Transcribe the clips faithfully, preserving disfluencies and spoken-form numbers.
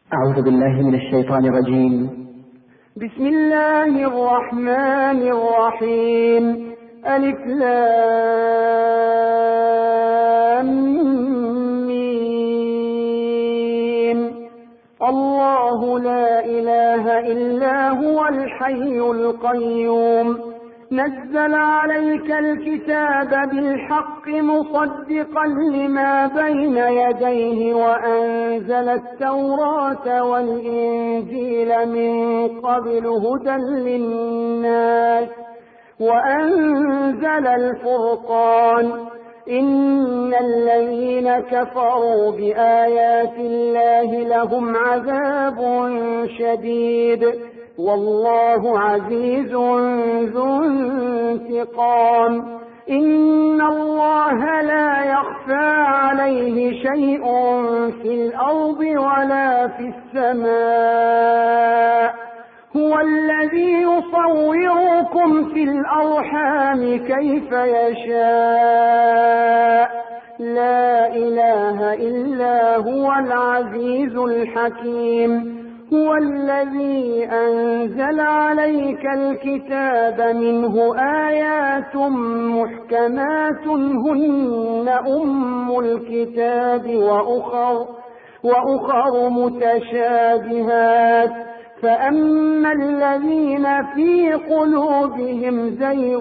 أعوذ بالله من الشيطان الرجيم. بسم الله الرحمن الرحيم. ألف لام ميم. الله لا إله إلا هو الحي القيوم نزل عليك الكتاب بالحق مصدقا لما بين يديه وأنزل التوراة والإنجيل من قبل هدى للناس وأنزل الفرقان إن الذين كفروا بآيات الله لهم عذاب شديد والله عزيز ذو انتقام. إن الله لا يخفى عليه شيء في الأرض ولا في السماء هو الذي يصوركم في الأرحام كيف يشاء لا إله إلا هو العزيز الحكيم. هو الذي أنزل عليك الكتاب منه آيات محكمات هن أم الكتاب وأخر, وأخر متشابهات فأما الذين في قلوبهم زيغ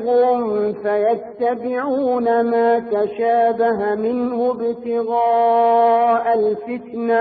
فيتبعون ما تشابه منه ابتغاء الفتنة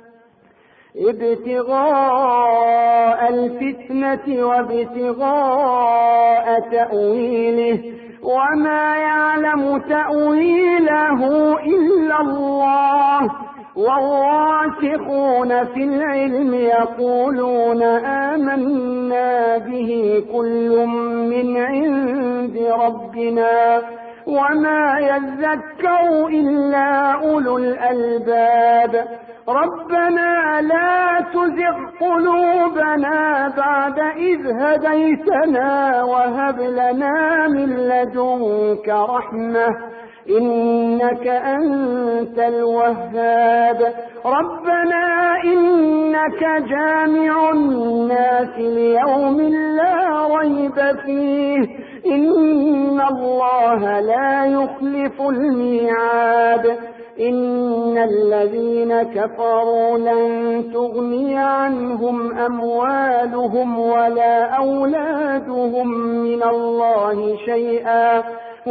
ابتغاء الفتنة وابتغاء تأويله وما يعلم تأويله إلا الله والراسخون في العلم يقولون آمنا به كل من عند ربنا وما يذكر إلا أولو الألباب. ربنا لا تزغ قلوبنا بعد إذ هديتنا وهب لنا من لدنك رحمة إنك أنت الوهاب. ربنا إنك جامع الناس ليوم لا ريب فيه إن الله لا يخلف الميعاد. إن الذين كفروا لن تغني عنهم أموالهم ولا أولادهم من الله شيئا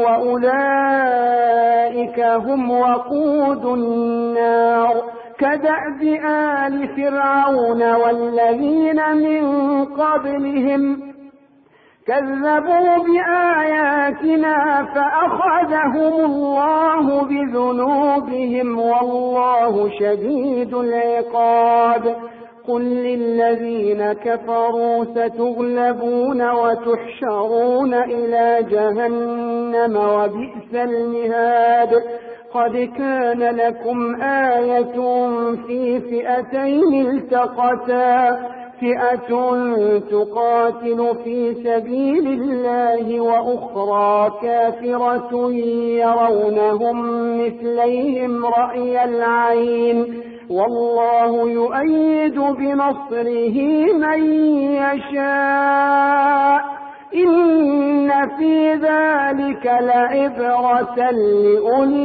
وأولئك هم وقود النار كدأب آل فرعون والذين من قبلهم كذبوا بآياتنا فأخذهم الله بذنوبهم والله شديد العقاب. قل للذين كفروا ستغلبون وتحشرون إلى جهنم وبئس المهاد. قد كان لكم آية في فئتين التقتا فئة تقاتل في سبيل الله وأخرى كافرة يرونهم مثليهم رأي العين والله يؤيد بنصره من يشاء إن في ذلك لعبرة لأولي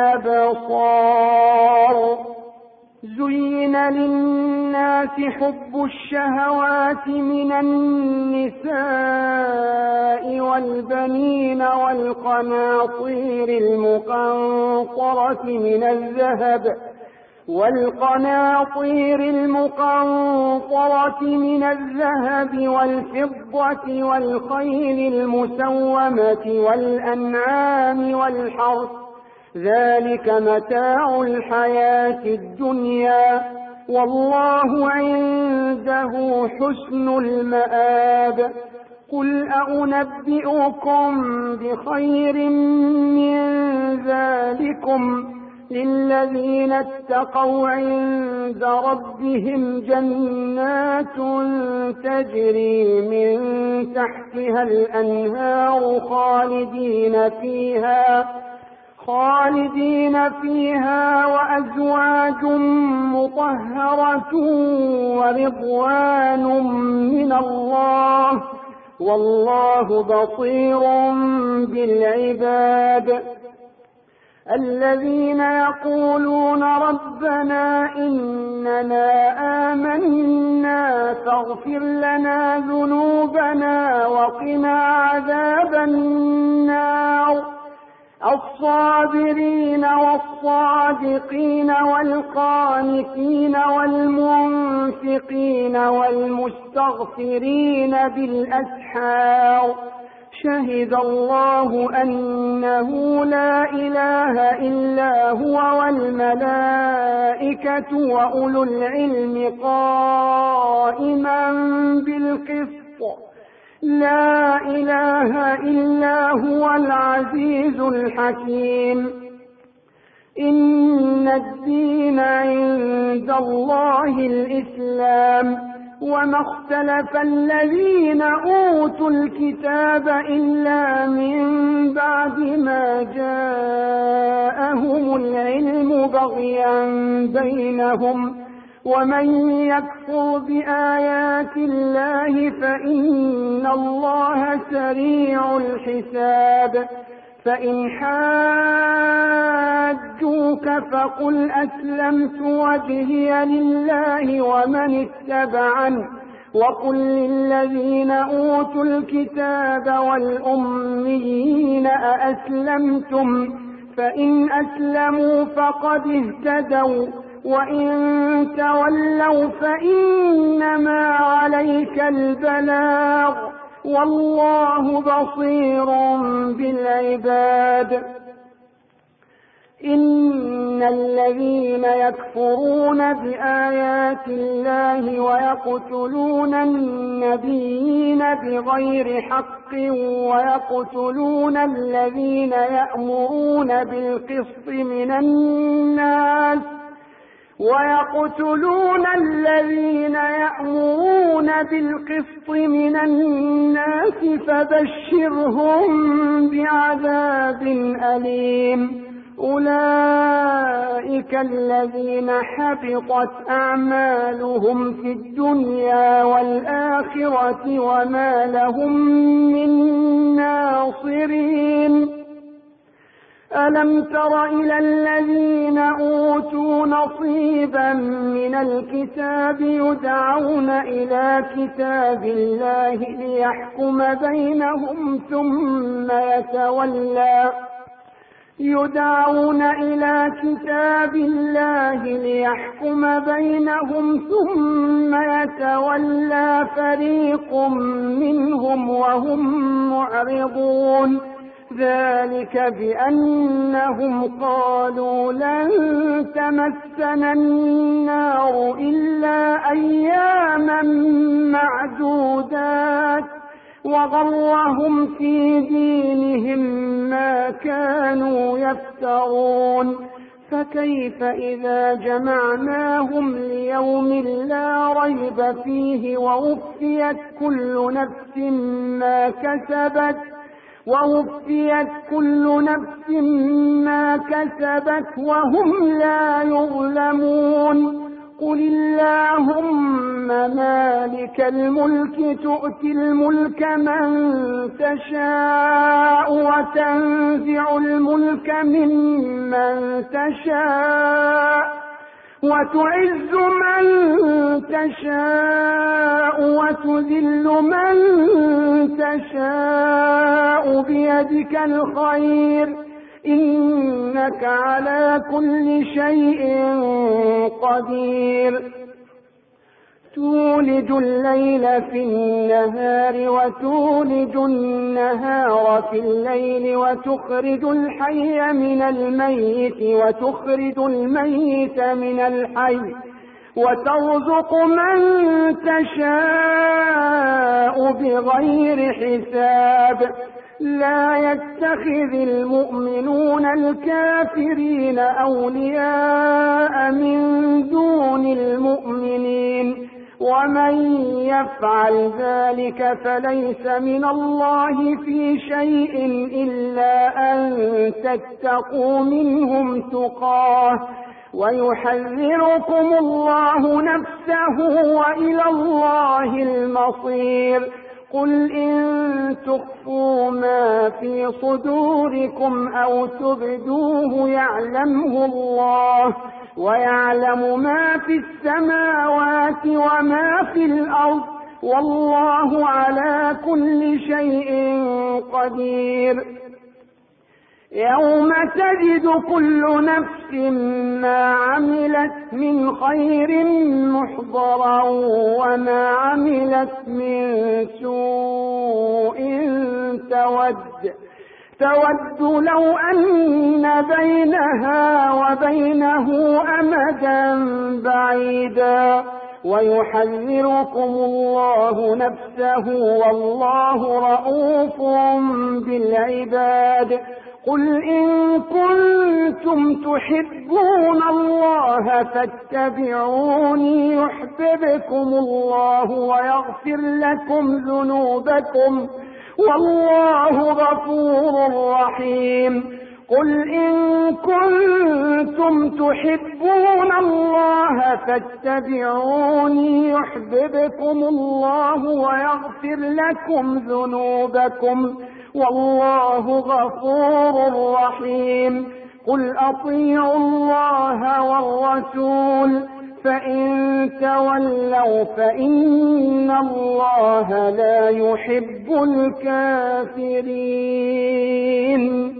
الأبصار. زين للناس حب الشهوات من النساء والبنين والقناطير المقنطرة من الذهب والقناطير المقنطرة من الذهب والفضة والخيل المسومة والأنعام والحرث ذلك متاع الحياة الدنيا والله عنده حسن المآب. قل أنبئكم بخير من ذلكم للذين اتقوا عند ربهم جنات تجري من تحتها الأنهار خالدين فيها خالدين فيها وأزواج مطهرة ورضوان من الله والله بصير بالعباد. الذين يقولون ربنا إننا آمنا فاغفر لنا ذنوبنا وقنا عذاب النار. الصابرين والصادقين والقانتين والمنفقين والمستغفرين بالأسحار. شهد الله أنه لا إله إلا هو والملائكة وأولو العلم قائما بالقسط لا إله إلا هو العزيز الحكيم. إن الدين عند الله الإسلام وما اختلف الذين أوتوا الكتاب إلا من بعد ما جاءهم العلم بغيا بينهم ومن يكفر بآيات الله فإن الله سريع الحساب. فإن حاجوك فقل أسلمت وجهي لله ومن اتبعني وقل للذين أوتوا الكتاب والأميين أأسلمتم فإن أسلموا فقد اهتدوا وإن تولوا فإنما عليك البلاغ والله بصير بالعباد. إن الذين يكفرون بآيات الله ويقتلون النبيين بغير حق ويقتلون الذين يأمرون بالقسط من الناس ويقتلون الذين يأمرون بالقسط من الناس فبشرهم بعذاب أليم. أولئك الذين حبطت أعمالهم في الدنيا والآخرة وما لهم من ناصرين. ألم تر إلى الذين أوتوا نصيبا من الكتاب يدعون إلى كتاب الله ليحكم بينهم ثم يتولى يدعون إلى كتاب الله ليحكم بينهم ثم يتولى فريق منهم وهم معرضون. ذلك بأنهم قالوا لن تمسنا النار إلا أياما معدودات وغرهم في دينهم ما كانوا يفترون. فكيف إذا جمعناهم ليوم لا ريب فيه ووفيت كل نفس ما كسبت ووفيت كل نفس ما كسبت وهم لا يظلمون. قل اللهم مالك الملك تؤتي الملك من تشاء وتنزع الملك ممن تشاء وتعز من تشاء وتذل من تشاء بيدك الخير إنك على كل شيء قدير. تولج الليل في النهار وتولج النهار في الليل وتخرج الحي من الميت وتخرج الميت من الحي وترزق من تشاء بغير حساب. لا يتخذ المؤمنون الكافرين أولياء من دون المؤمنين ومن يفعل ذلك فليس من الله في شيء إلا أن تتقوا منهم تقاه ويحذركم الله نفسه وإلى الله المصير. قل إن تخفوا ما في صدوركم أو تبدوه يعلمه الله ويعلم ما في السماوات وما في الأرض والله على كل شيء قدير. يوم تجد كل نفس ما عملت من خير محضرا وما عملت من سوء تود تود لو أن بينها وبينه أمدا بعيدا ويحذركم الله نفسه والله رءوف بالعباد. قل إن كنتم تحبون الله فاتبعوني يحببكم الله ويغفر لكم ذنوبكم والله غفور رحيم. قل إن كنتم تحبون الله فاتبعوني يحببكم الله ويغفر لكم ذنوبكم والله غفور رحيم. قل أطيعوا الله والرسول فإن تولوا فإن الله لا يحب الكافرين.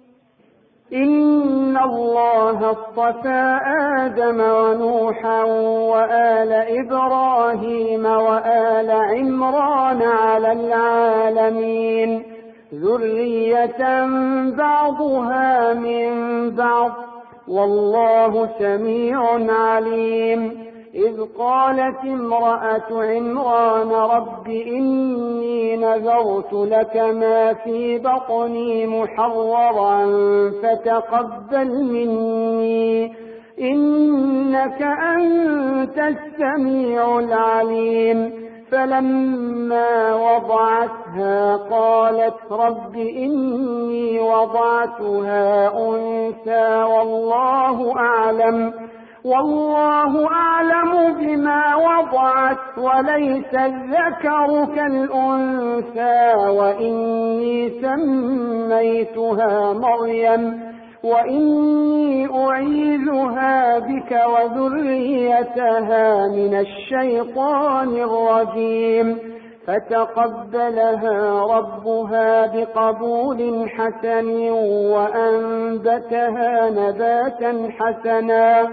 إن الله اصطفى آدم ونوحا وآل إبراهيم وآل عمران على العالمين ذرية بعضها من بعض والله سميع عليم. إذ قالت امرأة عمران رب إني نذرت لك ما في بطني محررا فتقبل مني إنك أنت السميع العليم. فلما وضعتها قالت رب إني وضعتها أنثى والله أعلم والله أعلم بما وضعت وليس الذكر كالأنثى وإني سميتها مريم وإني أعيذها بك وذريتها من الشيطان الرجيم. فتقبلها ربها بقبول حسن وأنبتها نباتا حسنا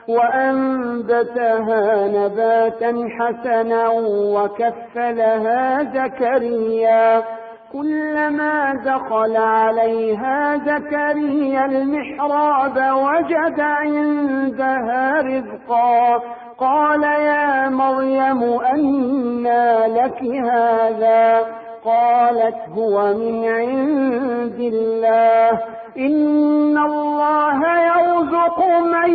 وأنبتها نباتا حسنا وكفلها زكريا كلما دخل عليها زكريا المحراب وجد عندها رزقا قال يا مريم أنى لك هذا قالت هو من عند الله إن الله يرزق من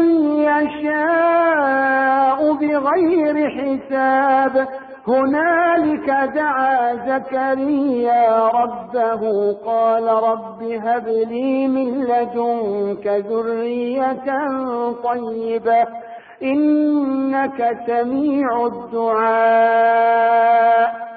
يشاء بغير حساب. هنالك دعا زكريا ربه قال رب هب لي من لدنك ذرية طيبة إنك سميع الدعاء.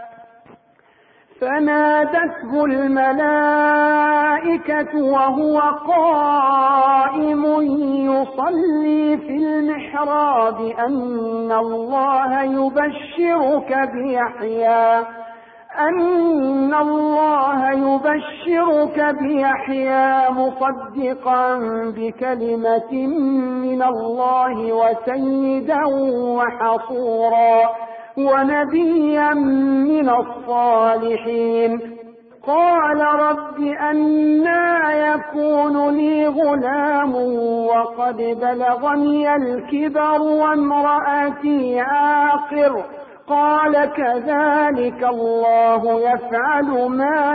فنادته الملائكة وهو قائم يصلي في المحراب أن الله يبشرك بيحيى أن الله يبشرك بيحيى مصدقا بكلمة من الله وسيدا وحصورا ونبيا من الصالحين. قال رب أنى يكون لي غلام وقد بلغني الكبر وامرأتي عاقر قال كذلك الله يفعل ما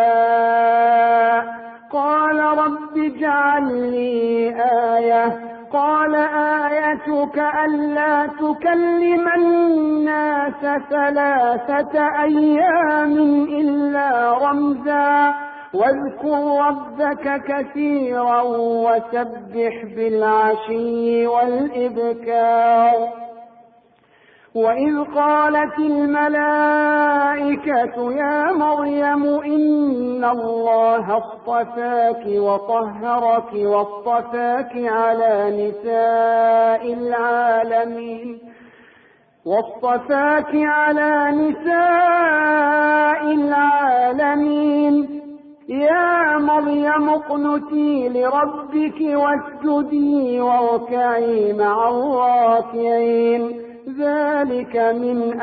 يشاء. قال رب اجعل لي آية قال آيتك ألا تكلم الناس ثلاثة أيام إلا رمزا واذكر ربك كثيرا وسبح بالعشي والإبكار. وإذ قالت الملائكة يا مريم إن الله اصطفاك وطهرك واصطفاك على نساء العالمين واصطفاك على نساء العالمين يا مريم اقنتي لربك واسجدي واركعي مع الراكعين. ذلك من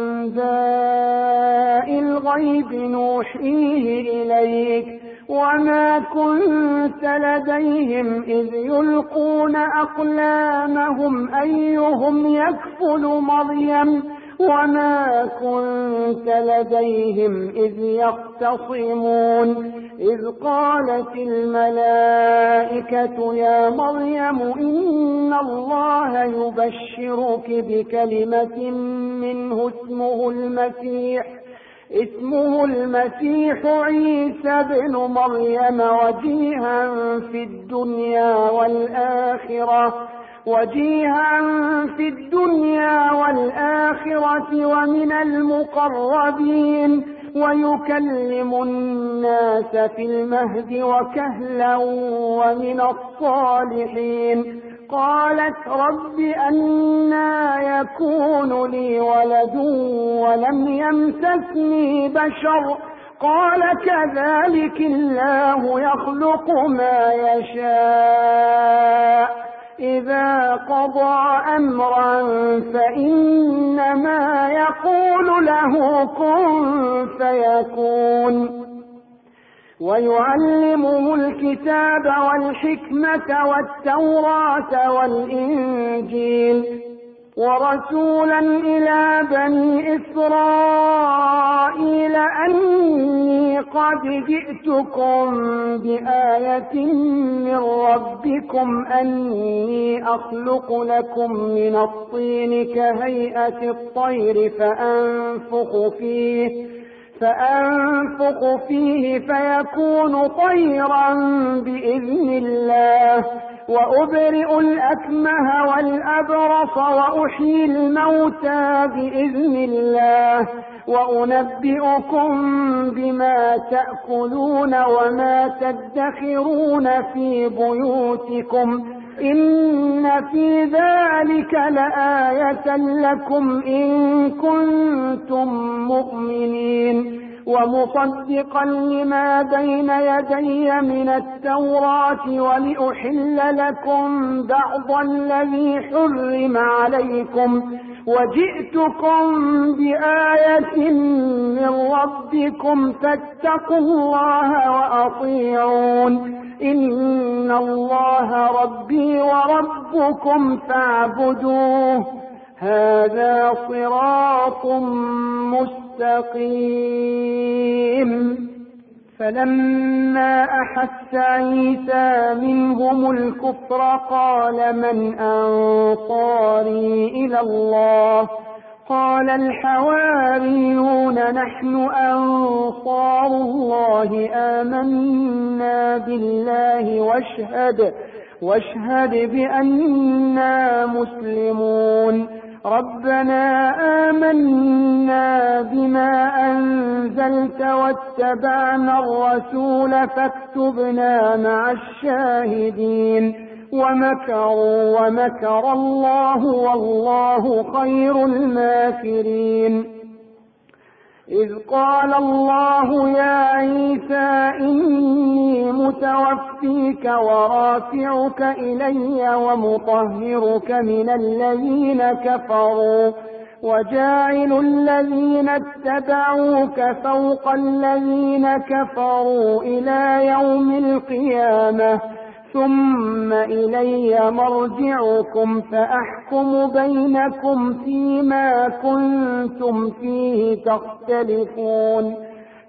أنباء الغيب نوحيه إليك وما كنت لديهم إذ يلقون أقلامهم أيهم يكفل مريم وما كنت لديهم إذ يختصمون. إذ قالت الملائكة يا مريم إن الله يبشرك بكلمة منه اسمه المسيح اسمه المسيح عيسى بن مريم وجيها في الدنيا والآخرة وجيها في الدنيا والآخرة ومن المقربين ويكلم الناس في المهد وكهلا ومن الصالحين. قالت رب أنى يكون لي ولد ولم يمسسني بشر قال كذلك الله يخلق ما يشاء إذا قضى أمرا فإنما يقول له كن فيكون. ويعلمه الكتاب والحكمة والتوراة والإنجيل ورسولا إلى بني إسرائيل أني قد جئتكم بآية من ربكم أني أخلق لكم من الطين كهيئة الطير فأنفخ فيه فأنفخ فيه فيكون طيرا بإذن الله وأبرئ الأكمه والأبرص وأحيي الموتى بإذن الله وأنبئكم بما تأكلون وما تدخرون في بيوتكم إن في ذلك لآية لكم إن كنتم مؤمنين. ومصدقا لما بين يدي من التوراة ولأحل لكم بعض الذي حرم عليكم وجئتكم بآية من ربكم فاتقوا الله وأطيعون إن الله ربي وربكم فاعبدوه هذا صراط مستقيم. فلما أحس عيسى منهم الكفر قال من أنصاري إلى الله قال الحواريون نحن أنصار الله آمنا بالله واشهد واشهد بأننا مسلمون. ربنا آمنا بما أنزلت واتبعنا الرسول فاكتبنا مع الشاهدين. ومكروا ومكر الله والله خير الماكرين. إذ قال الله يا عيسى إني متوفيك ورافعك إلي ومطهرك من الذين كفروا وجاعل الذين اتبعوك فوق الذين كفروا إلى يوم القيامة ثم إلي مرجعكم فأحكم بينكم فيما كنتم فيه تختلفون.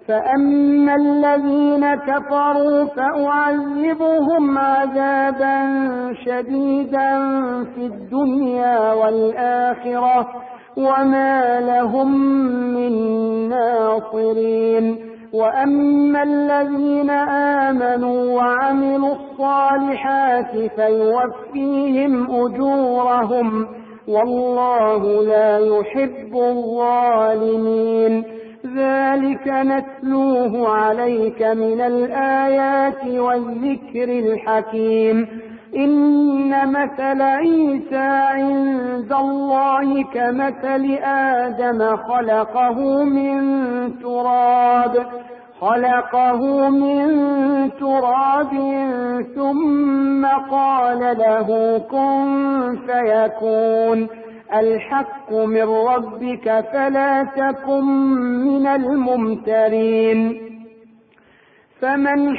فأما الذين كفروا فأعذبهم عذابا شديدا في الدنيا والآخرة وما لهم من ناصرين. وأما الذين آمنوا وعملوا الصالحات فيوفيهم أجورهم والله لا يحب الظالمين. ذلك نتلوه عليك من الآيات والذكر الحكيم. إن مثل عيسى عند الله كمثل آدم خلقه من تراب خلقه من تراب ثم قال له كن فيكون. الحق من ربك فلا تكن من الممترين. فمن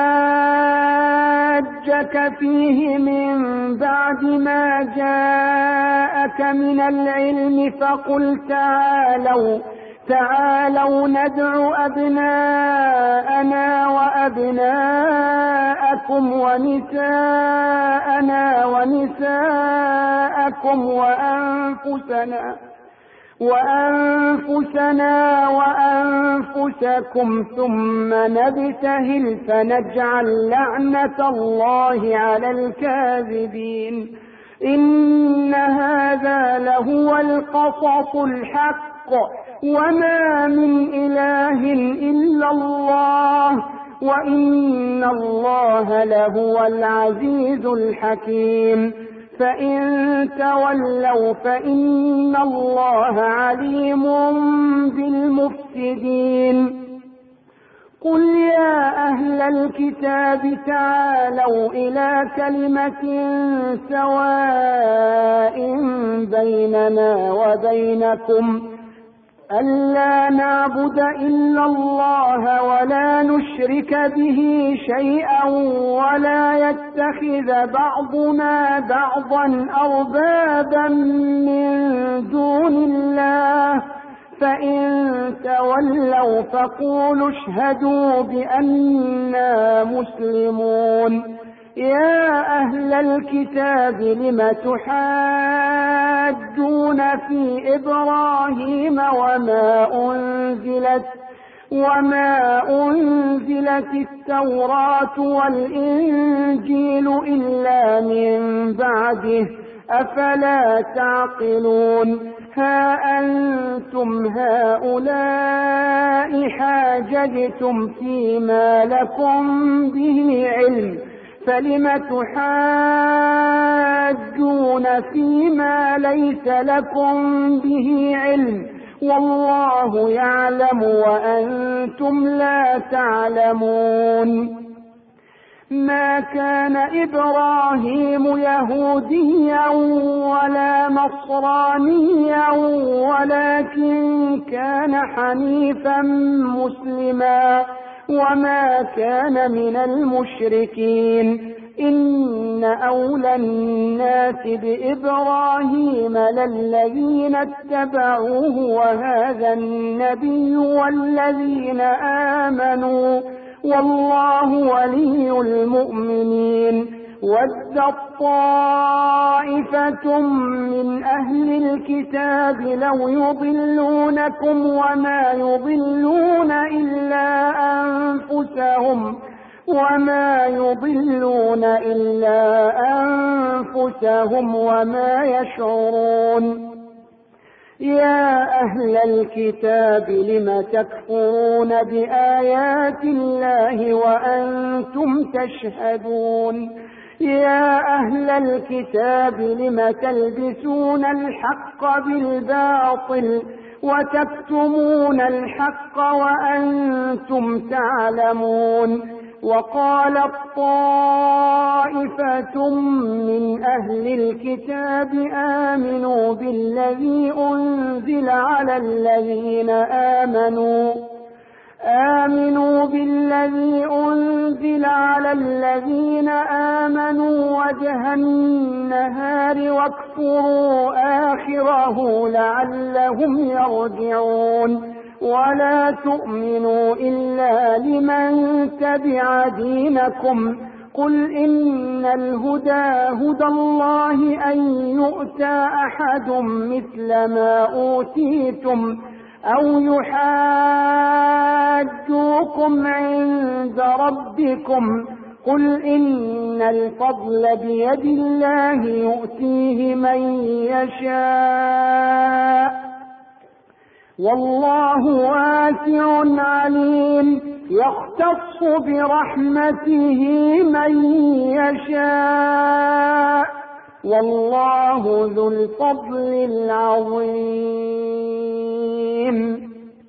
حاجك فيه من بعد ما جاءك من العلم فقل تعالوا تعالوا ندع أبناءنا وأبناءكم ونساءنا ونساءكم وأنفسنا وأنفسنا وأنفسكم ثم نبتهل فنجعل لعنة الله على الكاذبين. إن هذا لهو القصص الحق وما من إله إلا الله وإن الله لهو العزيز الحكيم. فإن تولوا فإن الله عليم بالمفسدين. قل يا أهل الكتاب تعالوا إلى كلمة سواء بيننا وبينكم ألا نعبد إلا الله ولا نشرك به شيئا ولا يتخذ بعضنا بعضا أربابا من دون الله. فإن تولوا فقولوا اشهدوا بأننا مسلمون. يا أهل الكتاب لم تحاجون في إبراهيم وما أنزلت وما أنزلت التوراة والإنجيل إلا من بعده أفلا تعقلون. ها أنتم هؤلاء حاججتم فيما لكم به علم فلم تحاجون فيما ليس لكم به علم والله يعلم وأنتم لا تعلمون. ما كان إبراهيم يهوديا ولا نصرانيا ولكن كان حنيفا مسلما وما كان من المشركين. إن أولى الناس بإبراهيم للذين اتبعوه وهذا النبي والذين آمنوا والله ولي المؤمنين. ودت طائفة من أهل الكتاب لو يضلونكم وما يضلون إلا أنفسهم وما يضلون إلا أنفسهم وما يشعرون. يا أهل الكتاب لم تكفرون بآيات الله وأنتم تشهدون. يا أهل الكتاب لم تلبسون الحق بالباطل وتكتمون الحق وأنتم تعلمون. وقالت طائفة من أهل الكتاب آمنوا بالذي أنزل على الذين آمنوا آمنوا بالذي أنزل على الذين آمنوا وجه النهار واكفروا آخره لعلهم يرجعون. ولا تؤمنوا إلا لمن تبع دينكم قل إن الهدى هدى الله أن يؤتى أحد مثل ما أوتيتم أو يحاجوكم عند ربكم قل إن الفضل بيد الله يؤتيه من يشاء والله واسع عليم يختص برحمته من يشاء والله ذو الفضل العظيم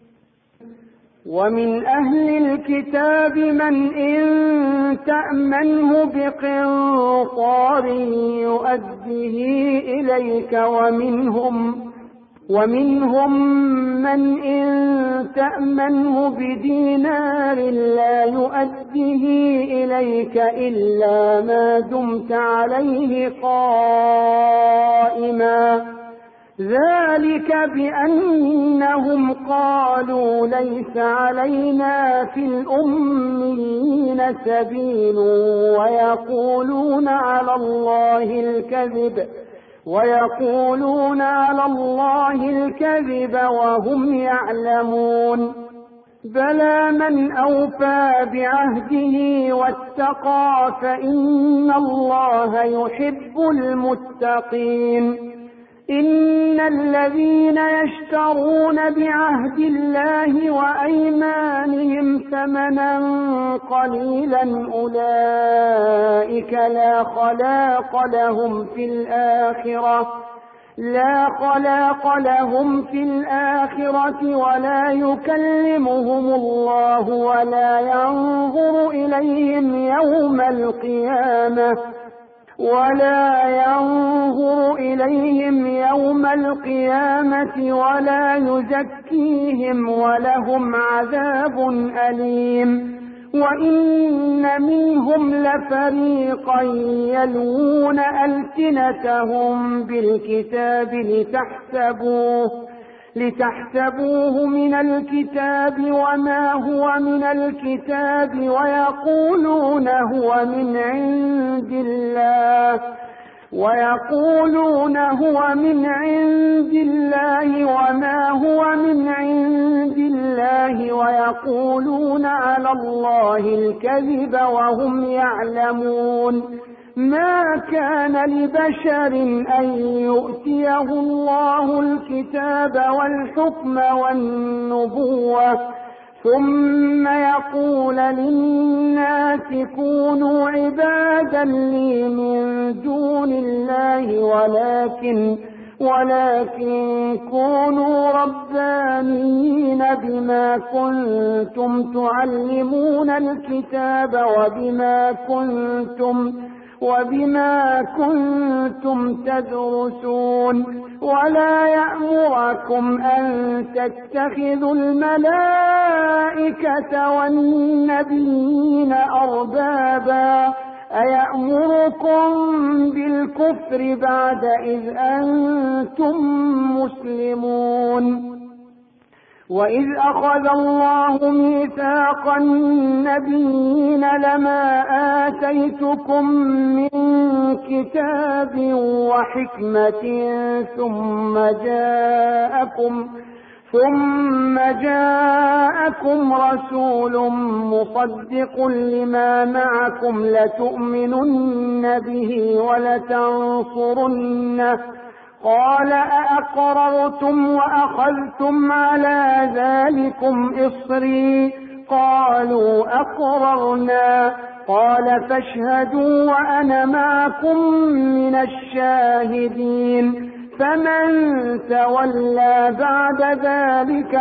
ومن أهل الكتاب من إن تأمنه بقنطار يؤديه إليك ومنهم ومنهم من إن تأمنه بدينار لا يؤديه إليك إلا ما دمت عليه قائما ذلك بأنهم قالوا ليس علينا في الأميين سبيل ويقولون على الله الكذب ويقولون على الله الكذب وهم يعلمون بلى من أوفى بعهده واتقى فإن الله يحب المتقين إن الذين يشترون بعهد الله وأيمانهم ثمنا قليلا أولئك لا خلاق لهم في الآخرة لا خلاق لهم في الآخرة ولا يكلمهم الله ولا ينظر إليهم يوم القيامة ولا ينظر إليهم يوم القيامة ولا يزكيهم ولهم عذاب أليم وإن منهم لفريقا يلوون ألسنتهم بالكتاب لتحسبوه لتحسبوه من الكتاب وما هو من الكتاب ويقولون هو من عند الله ويقولون هو من عند الله وما هو من عند الله ويقولون على الله الكذب وهم يعلمون ما كان لبشر أن يؤتيه الله الكتاب والحكم والنبوة ثم يقول للناس كونوا عبادا لي من دون الله ولكن ولكن كونوا ربانيين بما كنتم تعلمون الكتاب وبما كنتم وبما كنتم تدرسون ولا يأمركم أن تتخذوا الملائكة والنبيين أربابا أيأمركم بالكفر بعد إذ أنتم مسلمون وإذ أخذ الله ميثاق النبيين لما آتيتكم من كتاب وحكمة ثم جاءكم ثم جاءكم رسول مصدق لما معكم لتؤمنن به ولتنصرنه قال أأقررتم وأخذتم على ذلكم إصري قالوا أقررنا قال فاشهدوا وأنا معكم من الشاهدين فمن تولى بعد ذلك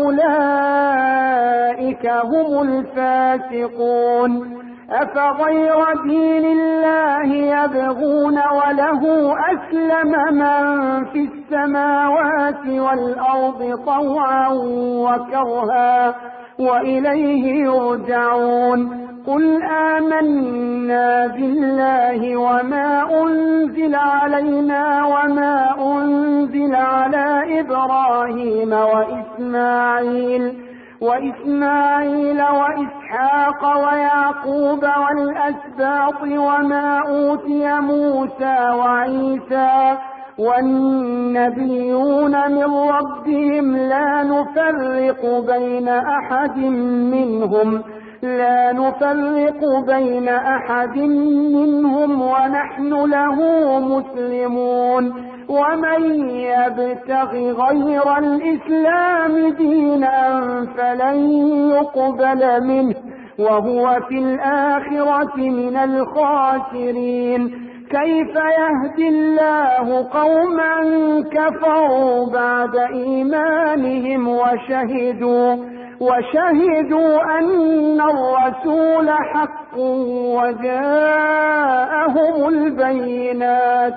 فأولئك هم الفاسقون أفغير دين الله يبغون وله أسلم من في السماوات والأرض طوعا وكرها وإليه يرجعون قل آمنا بالله وما أنزل علينا وما أنزل على إبراهيم وإسماعيل وإسماعيل وإسحاق ويعقوب والأسباط وما أوتي موسى وعيسى والنبيون من ربهم لا نفرق بين أحد منهم لا نفرق بين أحد منهم ونحن له مسلمون ومن يبتغ غير الإسلام دينا فلن يقبل منه وهو في الآخرة من الخاسرين كيف يهدي الله قوما كفروا بعد إيمانهم وشهدوا وشهدوا أن الرسول حق وجاءهم البينات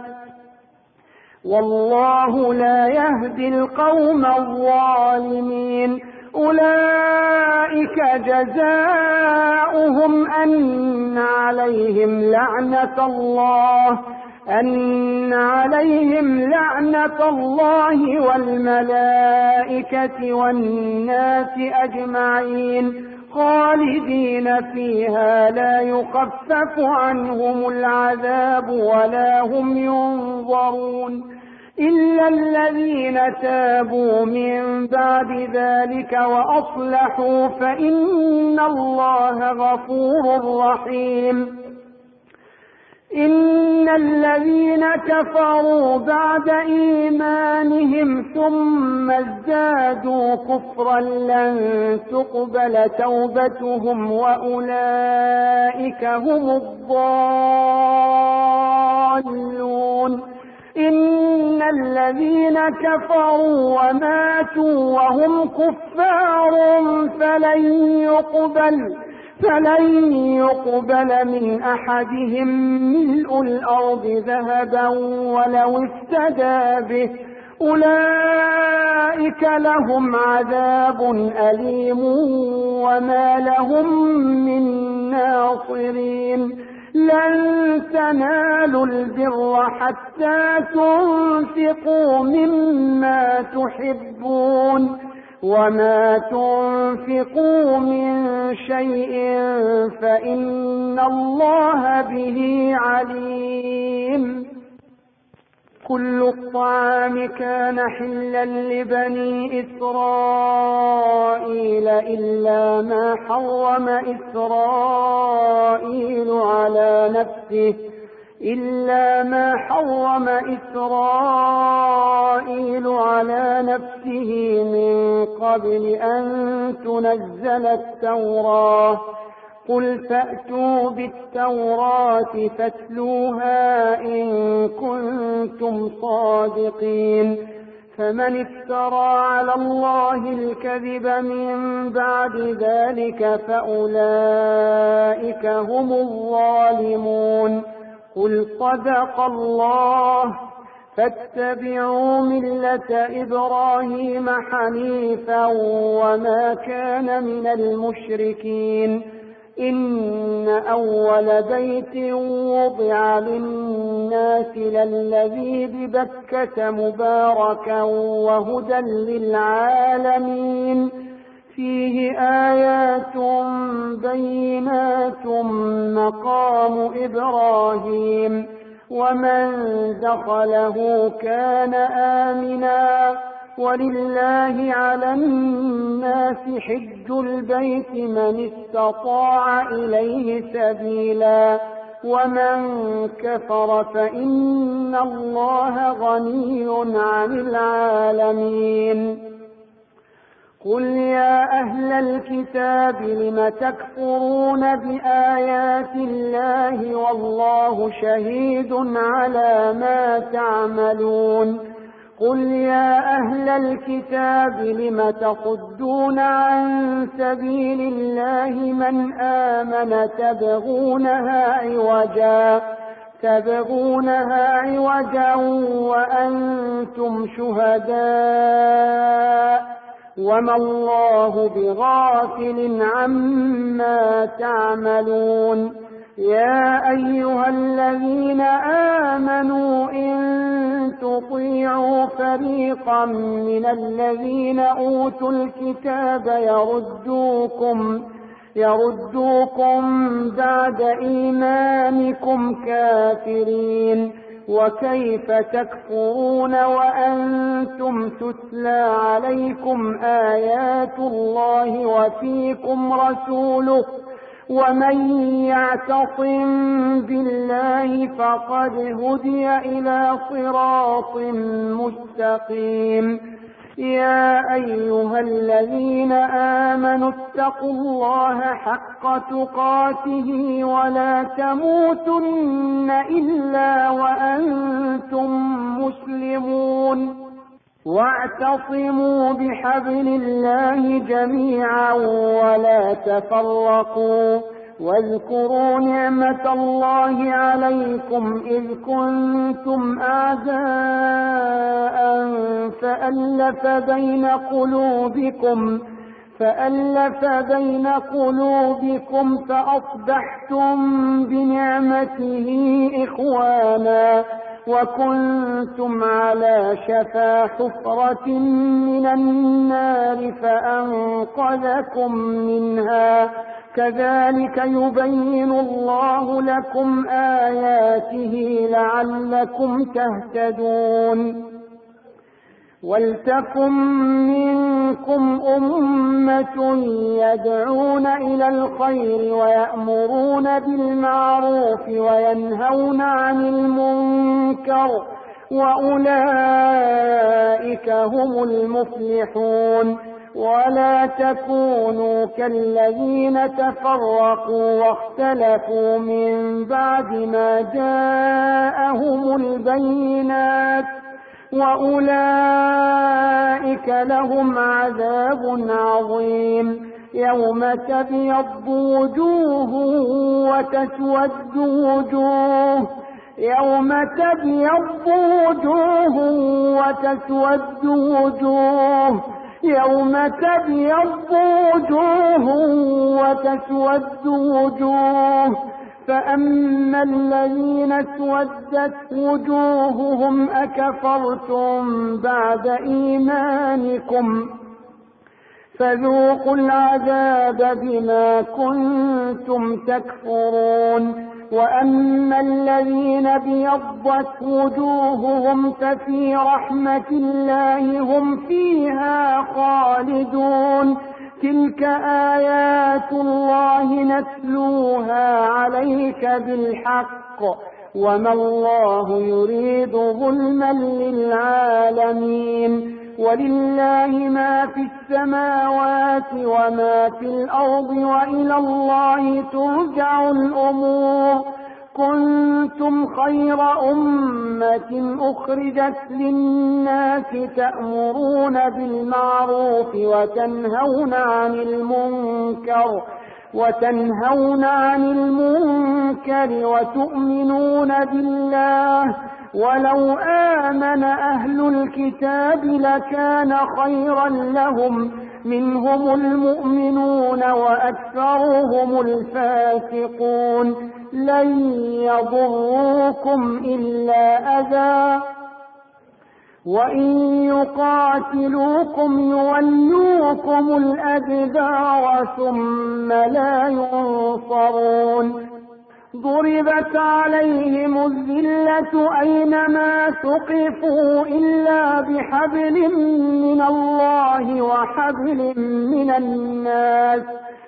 والله لا يهدي القوم الظالمين أولئك جزاؤهم أن عليهم لعنة الله أن عليهم لعنة الله والملائكة والناس أجمعين خالدين فيها لا يخفف عنهم العذاب ولا هم ينظرون إلا الذين تابوا من بعد ذلك وأصلحوا فإن الله غفور رحيم إن الذين كفروا بعد إيمانهم ثم ازدادوا كفرا لن تقبل توبتهم وأولئك هم الضالون إن الذين كفروا وماتوا وهم كفار فلن يقبل فلن يقبل من أحدهم ملء الأرض ذهبا ولو افتدى به أولئك لهم عذاب أليم وما لهم من ناصرين لن تنالوا البر حتى تنفقوا مما تحبون وما تنفقوا من شيء فإن الله به عليم كل الطعام كان حلا لبني إسرائيل إلا ما حرم إسرائيل على نفسه إلا ما حرم إسرائيل على نفسه من قبل أن تنزل التوراة قل فأتوا بالتوراة فاتلوها إن كنتم صادقين فمن افترى على الله الكذب من بعد ذلك فأولئك هم الظالمون قل صدق الله فاتبعوا ملة إبراهيم حنيفا وما كان من المشركين إن أول بيت وضع للناس للذي ببكة مباركا وهدى للعالمين فيه آيات بينات مقام إبراهيم ومن دخله كان آمنا ولله على الناس حج البيت من استطاع إليه سبيلا ومن كفر فإن الله غني عن العالمين قل يا أهل الكتاب لم تكفرون بآيات الله والله شهيد على ما تعملون قل يا أهل الكتاب لم تصدون عن سبيل الله من آمن تبغونها عوجا تبغونها عوجا وأنتم شهداء وما الله بغافل عما تعملون. يا أيها الذين آمنوا إن تطيعوا فريقا من الذين أوتوا الكتاب يردوكم يردوكم بعد إيمانكم كافرين، وكيف تكفرون وأنتم تتلى عليكم آيات الله وفيكم رسوله، ومن يعتصم بالله فقد هدي إلى صراط مستقيم. يا أيها الذين آمنوا اتقوا الله حق تقاته ولا تموتن إلا وأنتم مسلمون، واعتصموا بحبل الله جميعا ولا تفرقوا، واذكروا نعمة الله عليكم إذ كنتم أعداء فألف بين قلوبكم فألف بين قلوبكم فأصبحتم بنعمته إخوانا، وكنتم على شفا حفرة من النار فأنقذكم منها، كذلك يبين الله لكم آياته لعلكم تهتدون. ولتكن منكم أمة يدعون إلى الخير ويأمرون بالمعروف وينهون عن المنكر، وأولئك هم المفلحون. ولا تكونوا كالذين تفرقوا واختلفوا من بعد ما جاءهم البينات، وأولئك لهم عذاب عظيم. يوم تبيض وجوه وتسود وجوه يوم تبيض وجوه وتسود وجوه يوم تبيض وجوه وتسود وجوه فأما الذين اسودت وجوههم أكفرتم بعد إيمانكم فذوقوا العذاب بما كنتم تكفرون. وأما الذين ابيضت وجوههم ففي رحمة الله هم فيها خالدون. تلك آيات الله نتلوها عليك بالحق، وما الله يريد ظلما للعالمين. ولله ما في السماوات وما في الأرض وإلى الله ترجع الأمور. كنتم خير أمة أخرجت للناس تأمرون بالمعروف وتنهون عن المنكر وتنهون عن المنكر وتؤمنون بالله. ولو آمن أهل الكتاب لكان خيرا لهم، منهم المؤمنون وأكثرهم الفاسقون. لن يضروكم إلا أذى، وإن يقاتلوكم يولوكم الأدبار ثم لا ينصرون. ضربت عليهم الذلة أينما ثقفوا إلا بحبل من الله وحبل من الناس،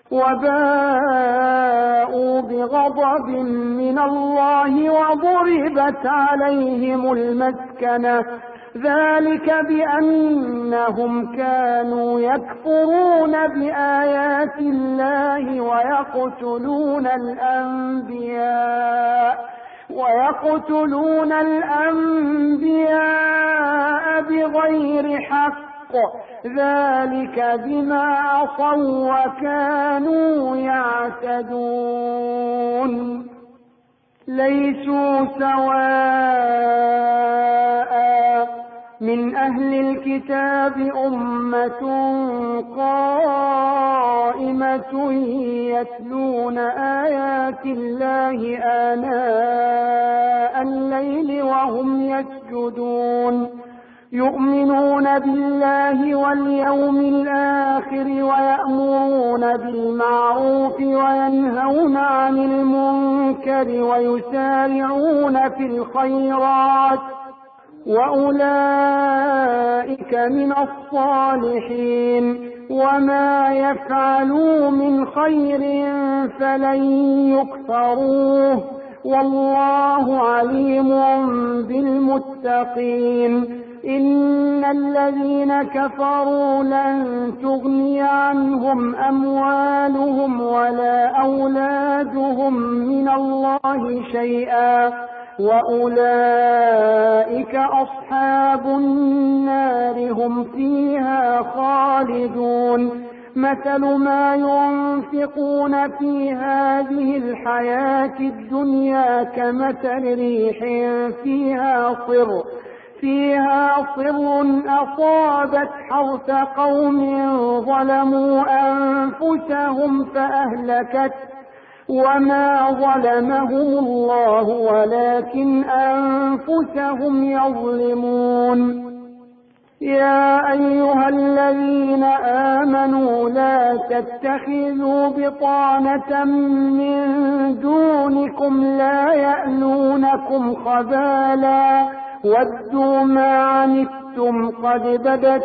وباءوا بغضب من الله وضربت عليهم المسكنة، ذلك بأنهم كانوا يكفرون بآيات الله ويقتلون الأنبياء ويقتلون الأنبياء بغير حق، ذلك بما عصوا وكانوا يعتدون. ليسوا سواء من أهل الكتاب أمة قائمة يتلون آيات الله آناء الليل وهم يسجدون يؤمنون بالله واليوم الآخر ويأمرون بالمعروف وينهون عن المنكر ويسارعون في الخيرات وأولئك من الصالحين وما يفعلوا من خير فلن يكفروه والله عليم بالمتقين إن الذين كفروا لن تغني عنهم أموالهم ولا أولادهم من الله شيئا وأولئك أصحاب النار هم فيها خالدون مثل ما ينفقون في هذه الحياة الدنيا كمثل ريح فيها صر فيها صر أصابت حرث قوم ظلموا أنفسهم فأهلكت وما ظلمهم الله ولكن أنفسهم يظلمون يا أيها الذين آمنوا لا تتخذوا بطانة من دونكم لا يألونكم خبالا ودوا ما عنتم قد بدت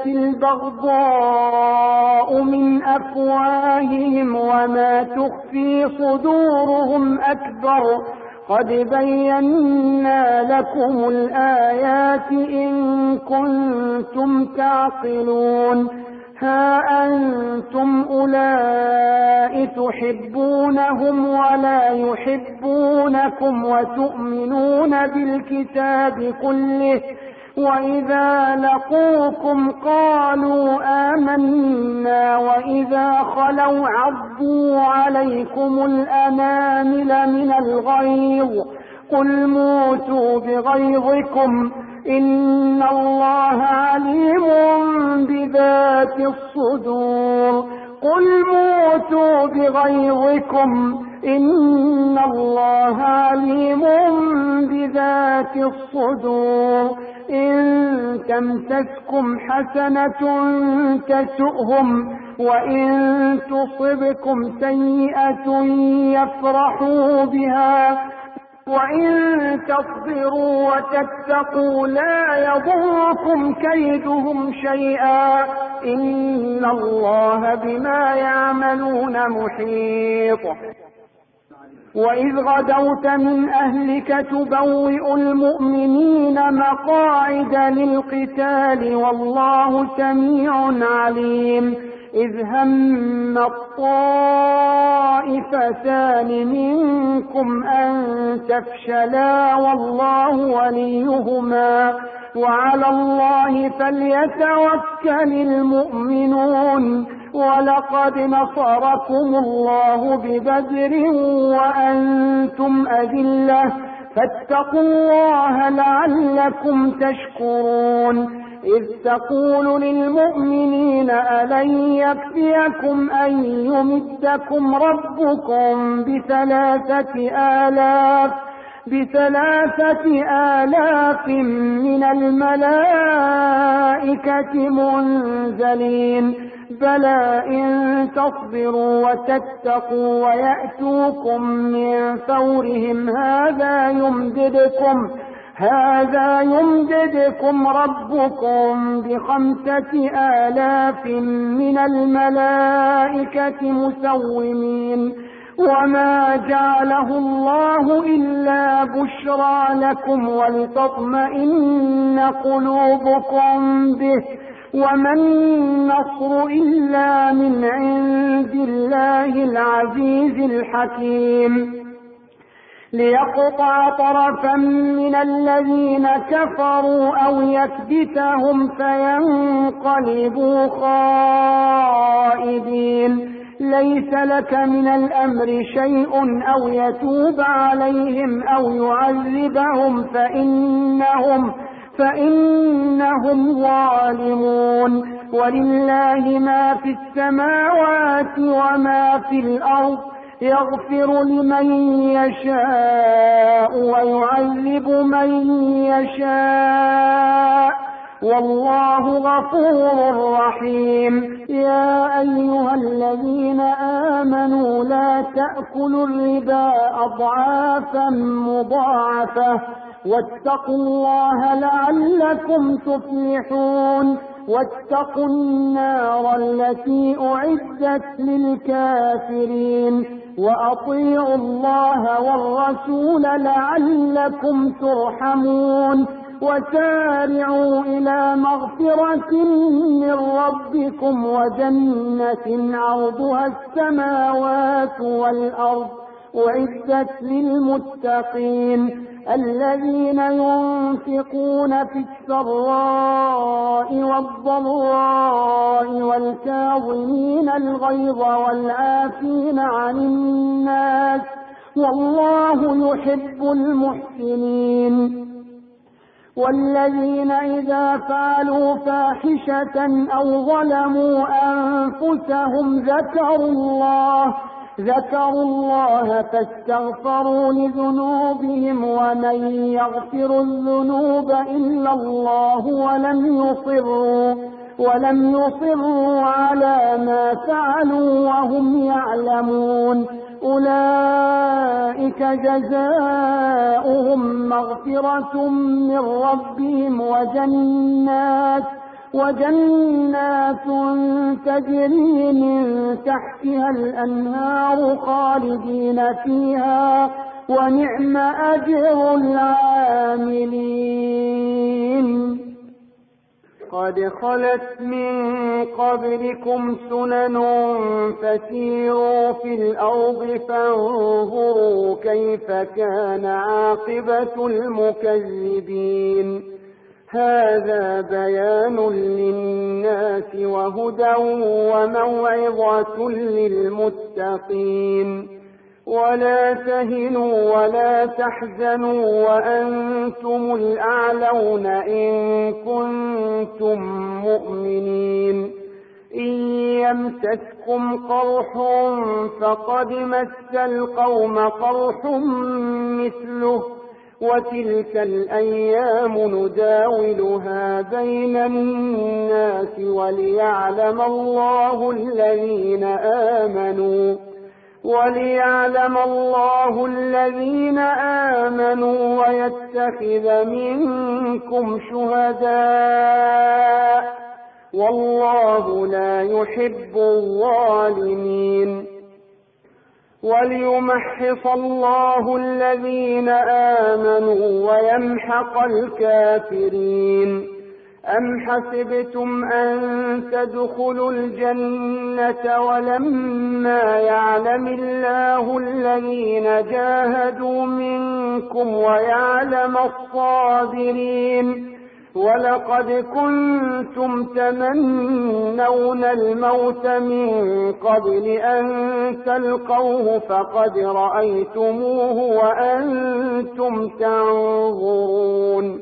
البغضاء من أفواههم وما تخفي صدورهم أكبر قد بينا لكم الآيات إن كنتم تعقلون ها أنتم أولئك تحبونهم ولا يحبونكم وتؤمنون بالكتاب كله وإذا لقوكم قالوا آمنا وإذا خلوا عضوا عليكم الأنامل من الغيظ قل موتوا بغيظكم إن الله عليم بذات الصدور قل موتوا بغيظكم إن الله عليم بذات الصدور إن تمسسكم حسنة تسؤهم وإن تصبكم سيئة يفرحوا بها وإن تصبروا وتتقوا لا يضركم كيدهم شيئا إن الله بما يعملون محيط وإذ غدوت من أهلك تبوئ المؤمنين مقاعد للقتال والله سميع عليم إذ هم الطائفتان منكم أن تفشلا والله وليهما وعلى الله فليتوكل المؤمنون ولقد نصركم الله ببدر وأنتم أذلة فاتقوا الله لعلكم تشكرون إذ تقول للمؤمنين ألن يكفيكم أن يمدكم ربكم بثلاثة آلاف بثلاثة آلاف من الملائكة منزلين بلى إن تصبروا وتتقوا ويأتوكم من فورهم هذا يمددكم هذا يمددكم ربكم بخمسة آلاف من الملائكة مسومين وما جعله الله إلا بشرى لكم ولتطمئن قلوبكم به وما النصر إلا من عند الله العزيز الحكيم ليقطع طرفا من الذين كفروا أو يكبتهم فينقلبوا خائبين ليس لك من الأمر شيء أو يتوب عليهم أو يعذبهم فإنهم فإنهم ظالمون. ولله ما في السماوات وما في الأرض، يغفر لمن يشاء ويعذب من يشاء، والله غفور رحيم. يا أيها الذين آمنوا لا تأكلوا الربا أضعافا مضاعفة، واتقوا الله لعلكم تفلحون. واتقوا النار التي أعدت للكافرين، وأطيعوا الله والرسول لعلكم ترحمون. وسارعوا إلى مغفرة من ربكم وجنة عرضها السماوات والأرض أعدت للمتقين، الذين ينفقون في السراء والضراء والكاظمين الغيظ والعافين عن الناس، والله يحب المحسنين. والذين إذا فعلوا فاحشة أو ظلموا أنفسهم ذكروا الله ذكروا الله فاستغفروا لذنوبهم، ومن يغفر الذنوب إلا الله ولم يصروا ولم يصروا على ما فعلوا وهم يعلمون، أولئك جزاؤهم مغفرة من ربهم وجنات وجنات تجري من تحتها الأنهار خالدين فيها، ونعم أجر العاملين. قد خلت من قبلكم سنن فسيروا في الأرض فانظروا كيف كان عاقبة المكذبين. هذا بيان للناس وهدى وموعظة للمتقين. ولا تهنوا ولا تحزنوا وأنتم الأعلون إن كنتم مؤمنين. إن يمسسكم قرح فقد مس القوم قرح مثله، وتلك الأيام نداولها بين الناس وليعلم الله الذين آمنوا وليعلم الله الذين آمنوا ويتخذ منكم شهداء، والله لا يحب الظالمين. وليمحص الله الذين آمنوا ويمحق الكافرين. أم حسبتم أن تدخلوا الجنة ولما يعلم الله الذين جاهدوا منكم ويعلم الصابرين؟ ولقد كنتم تمنون الموت من قبل أن تلقوه فقد رأيتموه وأنتم تنظرون.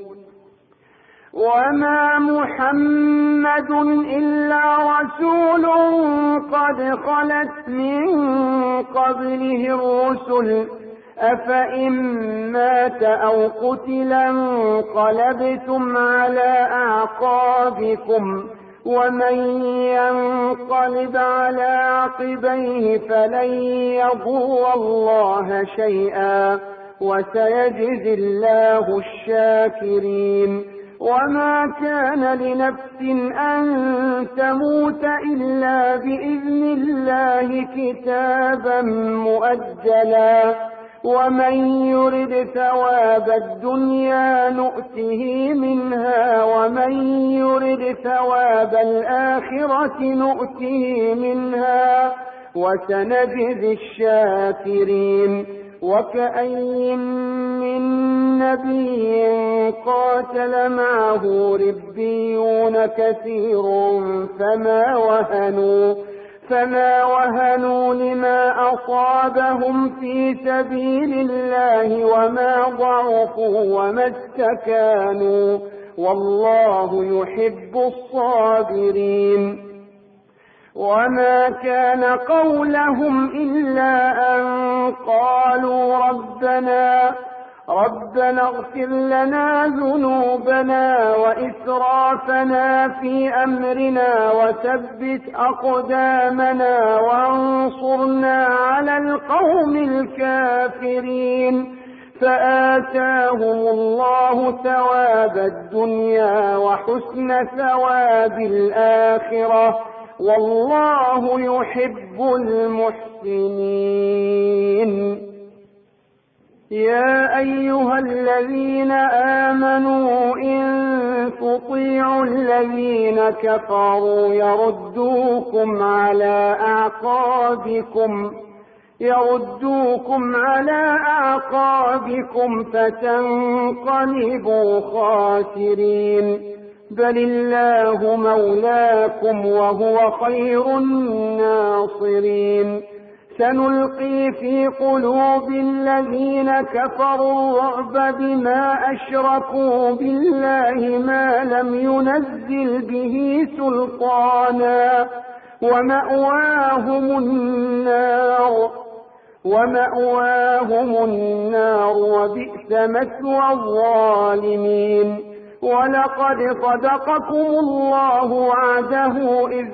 وما محمد إلا رسول قد خلت من قبله الرسل، أفإن مات أو قتل انقلبتم على أعقابكم، ومن ينقلب على عقبيه فلن يضر الله شيئا، وسيجزي الله الشاكرين. وما كان لنفس أن تموت إلا بإذن الله كتابا مؤجلا، ومن يرد ثواب الدنيا نؤته منها، ومن يرد ثواب الآخرة نؤته منها، وسنجزي الشاكرين. وكأين من نبي قاتل معه ربيون كثير فما وهنوا فما وهنوا لما أصابهم في سبيل الله وما ضعفوا وما استكانوا والله يحب الصابرين. وما كان قولهم إلا أن قالوا ربنا ربنا اغفر لنا ذنوبنا وإسرافنا في أمرنا وثبت أقدامنا وانصرنا على القوم الكافرين. فآتاهم الله ثواب الدنيا وحسن ثواب الآخرة، والله يحب المحسنين. يا أيها الذين آمنوا إن تطيعوا الذين كفروا يردوكم على أعقابكم يردوكم على أعقابكم فتنقلبوا خاسرين. بل الله مولاكم وهو خير الناصرين. سنلقي في قلوب الذين كفروا الرعب بما أشركوا بالله ما لم ينزل به سلطانا ومأواهم النار ومأواهم النار وبئس مثوى الظالمين. ولقد صدقكم الله وعده إذ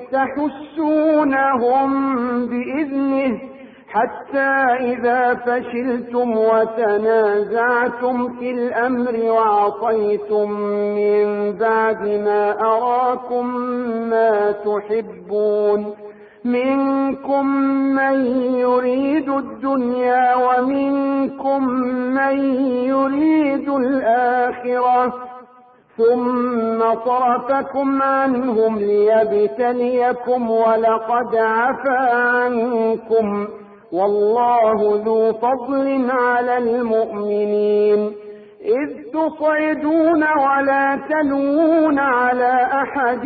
تحسونهم بإذنه حتى إذا فشلتم وتنازعتم في الأمر وعصيتم من بعد ما أراكم ما تحبون منكم من يريد الدنيا ومنكم من يريد الآخرة ثم صرفكم عنهم ليبتليكم ولقد عفا عنكم والله ذو فضل على المؤمنين. إذ تصعدون ولا تلوون على أحد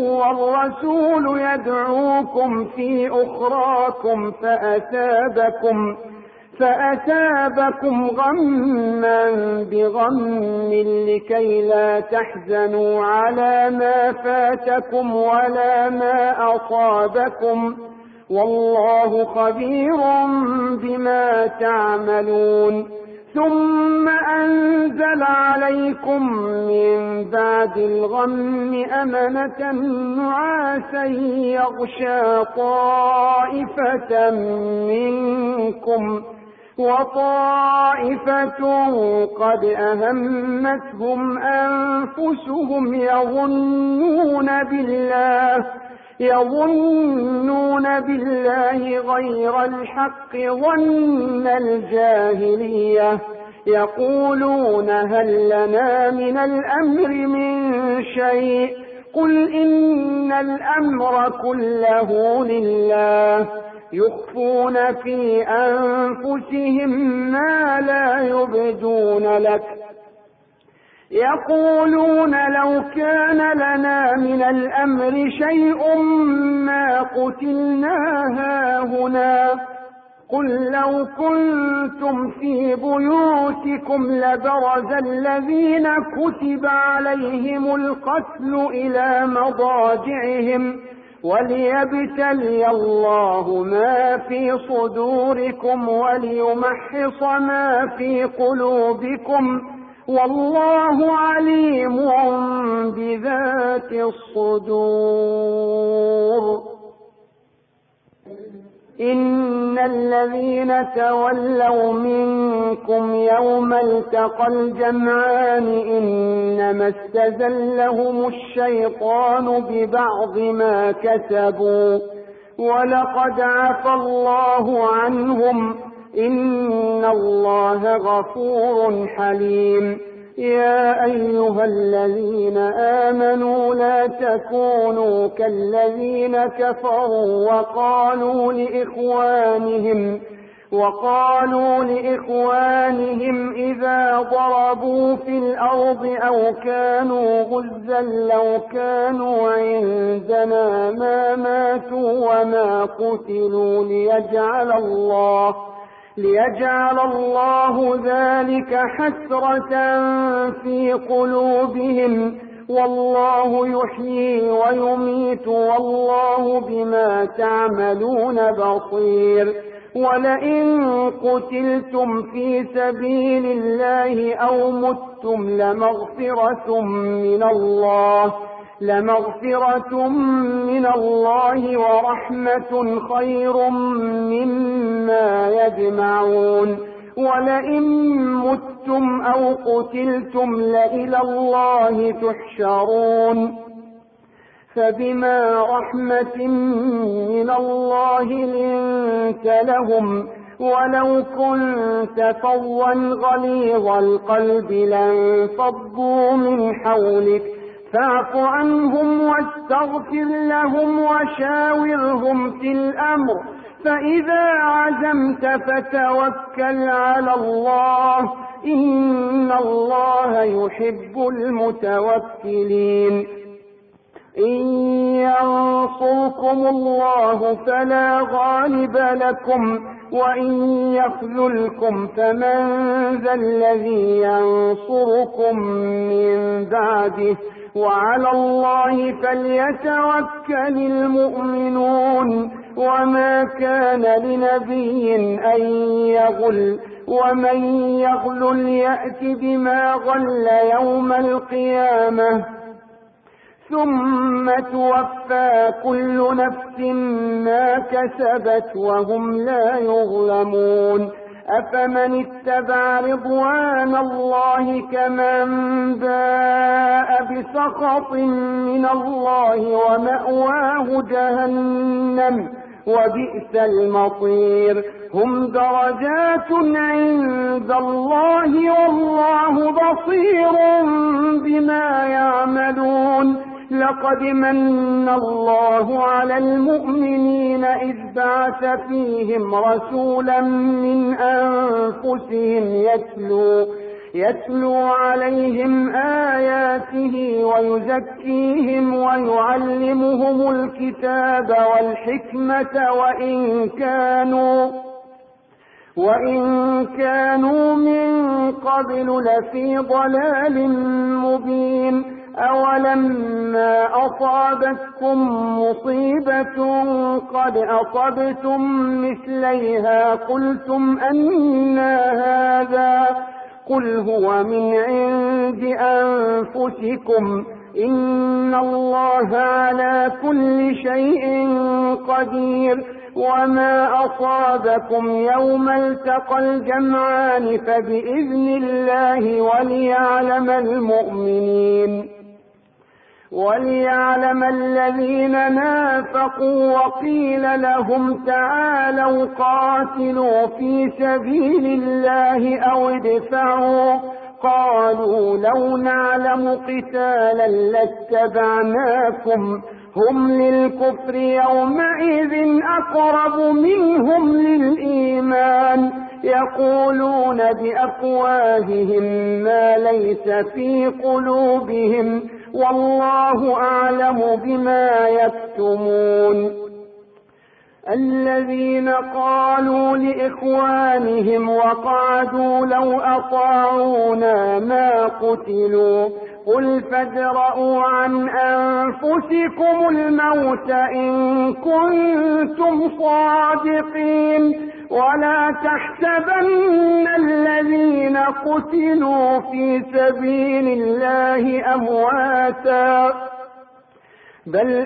والرسول يدعوكم في أخراكم فأثابكم فأثابكم غما بغم لكي لا تحزنوا على ما فاتكم ولا ما أصابكم والله خبير بما تعملون. ثم أنزل عليكم من بعد الغم أمنة نعاسا يغشى طائفة منكم وطائفة قد أهمتهم أنفسهم يظنون بالله يظنون بالله غير الحق ظن الجاهلية يقولون هل لنا من الأمر من شيء قل إن الأمر كله لله يخفون في أنفسهم ما لا يبدون لك يقولون لو كان لنا من الأمر شيء ما قتلنا هاهنا قل لو كنتم في بيوتكم لبرز الذين كتب عليهم القتل إلى مضاجعهم وليبتلي الله ما في صدوركم وليمحص ما في قلوبكم والله عليم بذات الصدور. إن الذين تولوا منكم يوم التقى الجمعان إنما استزلهم الشيطان ببعض ما كسبوا ولقد عفى الله عنهم إن الله غفور حليم. يا أيها الذين آمنوا لا تكونوا كالذين كفروا وقالوا لإخوانهم وقالوا لإخوانهم إذا ضربوا في الأرض أو كانوا غزا لو كانوا عندنا ما ماتوا وما قتلوا ليجعل الله ليجعل الله ذلك حسرة في قلوبهم، والله يحيي ويميت والله بما تعملون بصير. ولئن قتلتم في سبيل الله أو متم لمغفرة من الله لمغفرة من الله ورحمة خير مما يجمعون. ولئن متم أو قتلتم لإلى الله تحشرون. فبما رحمة من الله لنت لهم، ولو كنت فظا غليظ القلب لانفضوا من حولك، فاعف عنهم واستغفر لهم وشاورهم في الأمر، فإذا عزمت فتوكل على الله، إن الله يحب المتوكلين. إن ينصركم الله فلا غالب لكم، وإن يخذلكم فمن ذا الذي ينصركم من بعده، وعلى الله فليتوكل المؤمنون. وما كان لنبي أن يغل، ومن يغل يأت بما غل يوم القيامة، ثم توفى كل نفس ما كسبت وهم لا يظلمون. أفمن اتبع رضوان الله كمن باء بسخط من الله ومأواه جهنم وبئس المصير. هم درجات عند الله والله بصير بما يعملون. لقد من الله على المؤمنين إذ بعث فيهم رسولا من أنفسهم يتلو يتلو عليهم آياته ويزكيهم ويعلمهم الكتاب والحكمة وإن كانوا وإن كانوا من قبل لفي ضلال مبين. أولما أصابتكم مصيبة قد أصبتم مثليها قلتم أنى هذا، قل هو من عند أنفسكم إن الله على كل شيء قدير. وما أصابكم يوم التقى الجمعان فبإذن الله وليعلم المؤمنين وليعلم الذين نافقوا. وقيل لهم تعالوا قاتلوا في سبيل الله أو ادفعوا، قالوا لو نعلم قتالا لاتبعناكم، هم للكفر يومئذ أقرب منهم للإيمان، يقولون بأفواههم ما ليس في قلوبهم والله أعلم بما يكتمون. الذين قالوا لإخوانهم وقعدوا لو أطاعونا ما قتلوا، قل فادرءوا عن أنفسكم الموت إن كنتم صادقين، ولا تحسبن الذين قتلوا في سبيل الله أمواتا بل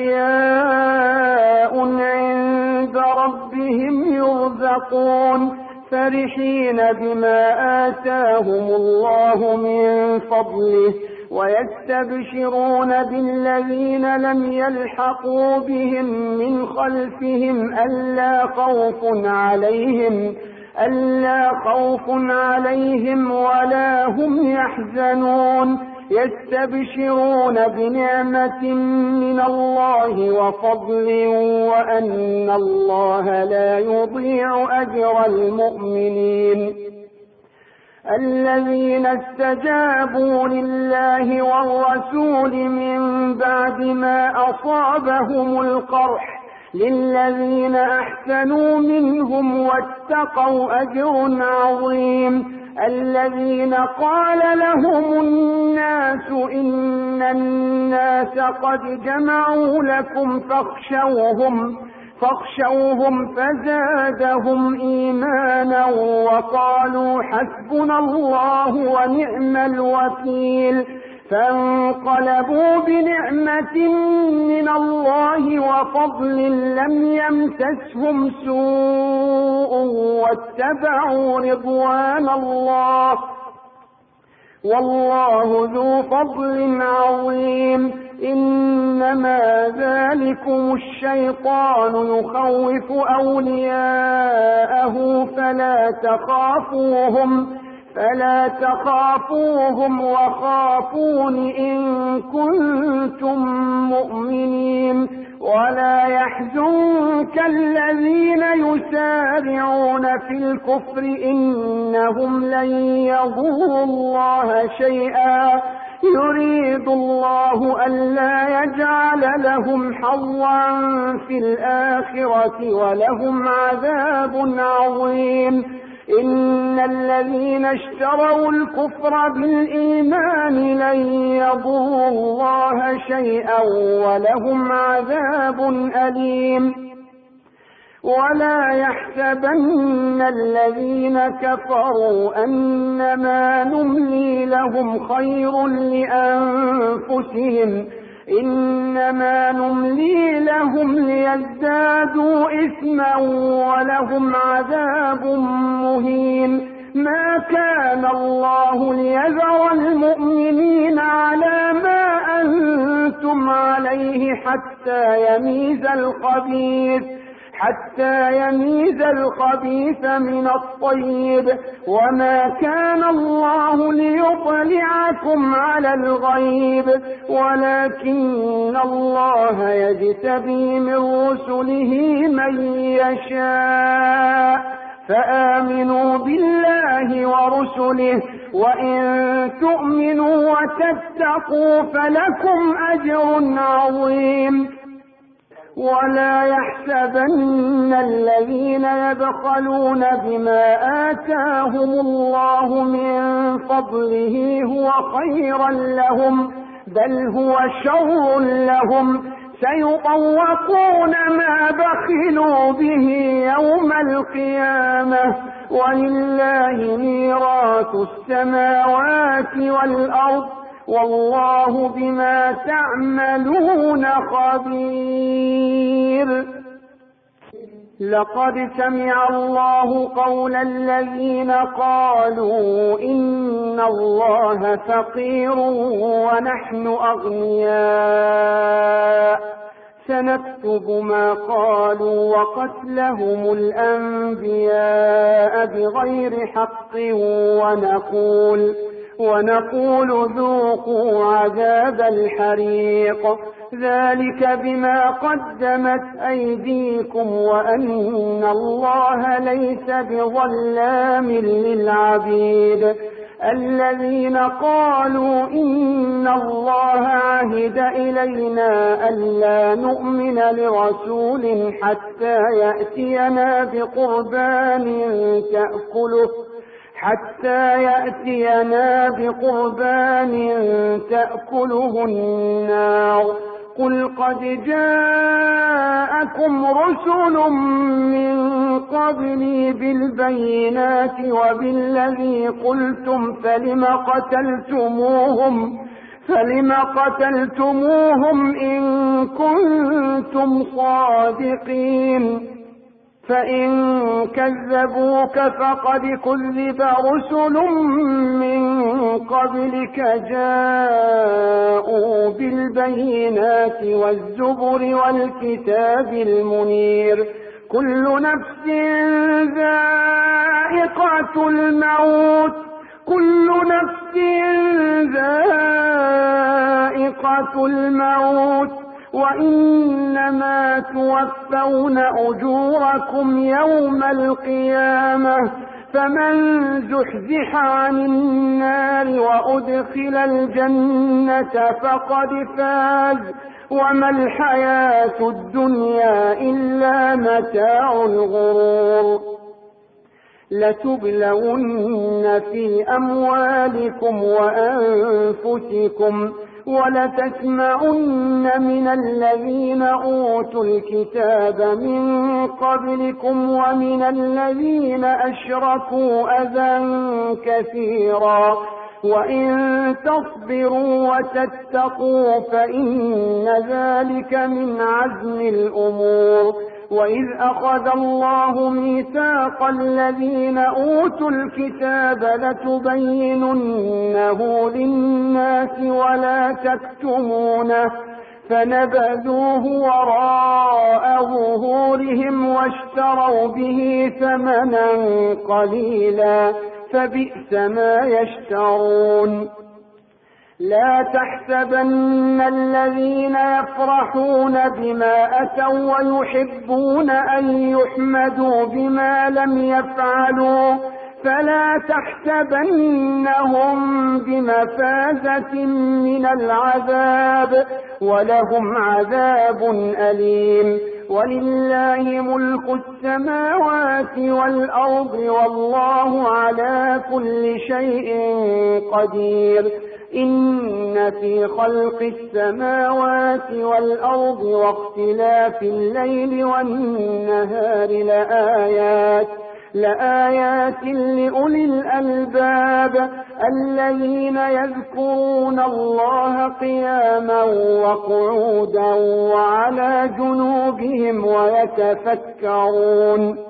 أحياء عند ربهم يرزقون، فرحين بما آتاهم الله من فضله ويستبشرون بالذين لم يلحقوا بهم من خلفهم ألا خوف عليهم ألا خوف عليهم ولا هم يحزنون، يستبشرون بنعمة من الله وفضل وأن الله لا يضيع أجر المؤمنين. الذين استجابوا لله والرسول من بعد ما أصابهم القرح للذين أحسنوا منهم واتقوا أجر عظيم. الذين قال لهم الناس إن الناس قد جمعوا لكم فاخشوهم فاخشوهم فزادهم إيمانا وقالوا حسبنا الله ونعم الوكيل. فانقلبوا بنعمة من الله وفضل لم يمسسهم سوء واتبعوا رضوان الله والله ذو فضل عظيم. إنما ذلكم الشيطان يخوف أولياءه فلا تخافوهم فلا تخافوهم وخافون إن كنتم مؤمنين. ولا يحزنك الذين يسارعون في الكفر إنهم لن يضروا الله شيئا يريد الله ألا يجعل لهم حظا في الآخرة ولهم عذاب عظيم. إن الذين اشتروا الكفر بالإيمان لن يضروا الله شيئا ولهم عذاب أليم. ولا يحسبن الذين كفروا أنما نملي لهم خير لأنفسهم إنما نملي لهم ليزدادوا إثما ولهم عذاب مهين. ما كان الله ليذر المؤمنين على ما أنتم عليه حتى يميز الخبيث حتى يميز الخبيث من الطيب. وما كان الله ليطلعكم على الغيب ولكن الله يجتبي من رسله من يشاء. فآمنوا بالله ورسله وإن تؤمنوا وتتقوا فلكم أجر عظيم. ولا يحسبن الذين يبخلون بما آتاهم الله من فضله هو خيرا لهم بل هو شر لهم سيطوقون ما بخلوا به يوم القيامة ولله ميراث السماوات والأرض والله بما تعملون خبير. لقد سمع الله قول الذين قالوا إن الله فقير ونحن أغنياء سنكتب ما قالوا وقتلهم الأنبياء بغير حق ونقول ونقول ذوقوا عذاب الحريق ذلك بما قدمت أيديكم وأن الله ليس بظلام للعبيد. الذين قالوا إن الله عهد إلينا ألا نؤمن لرسول حتى يأتينا بقربان تأكله حتى يأتينا بقربان تأكله النار قل قد جاءكم رسل من قبلي بالبينات وبالذي قلتم فلم قتلتموهم فلم قتلتموهم إن كنتم صادقين فإن كذبوك فقد كذب رسل من قبلك جاءوا بالبينات والزبر والكتاب المنير كل نفس ذائقة الموت كل نفس ذائقة الموت وإنما توفون أجوركم يوم القيامة فمن زحزح عن النار وأدخل الجنة فقد فاز وما الحياة الدنيا إلا متاع الغرور لتبلون في أموالكم وأنفسكم ولتسمعن من الذين أوتوا الكتاب من قبلكم ومن الذين أشركوا أذى كثيرا وإن تصبروا وتتقوا فإن ذلك من عزم الأمور وإذ أخذ الله ميثاق الذين أوتوا الكتاب لتبيننه للناس ولا تكتمونه فنبذوه وراء ظهورهم واشتروا به ثمنا قليلا فبئس ما يشترون لا تحسبن الذين يفرحون بما أتوا ويحبون أن يحمدوا بما لم يفعلوا فلا تحسبنهم بمفازة من العذاب ولهم عذاب أليم ولله ملك السماوات والأرض والله على كل شيء قدير إن في خلق السماوات والأرض واختلاف الليل والنهار لآيات لآيات لأولي الألباب الذين يذكرون الله قياما وقعودا وعلى جنوبهم ويتفكرون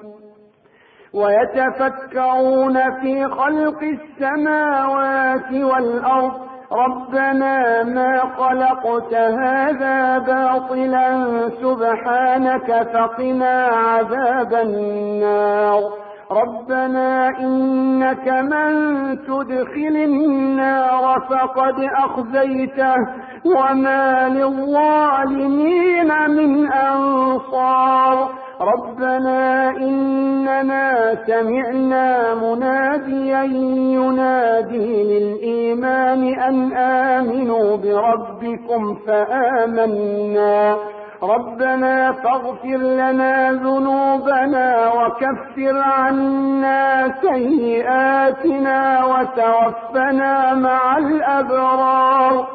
ويتفكرون في خلق السماوات والأرض ربنا ما خلقت هذا باطلا سبحانك فقنا عذاب النار ربنا إنك من تدخل النار فقد أخزيته وما للظالمين من أنصار ربنا إننا سمعنا مناديا ينادي للإيمان أن آمنوا بربكم فآمنا ربنا فاغفر لنا ذنوبنا وكفر عنا سيئاتنا وتوفنا مع الأبرار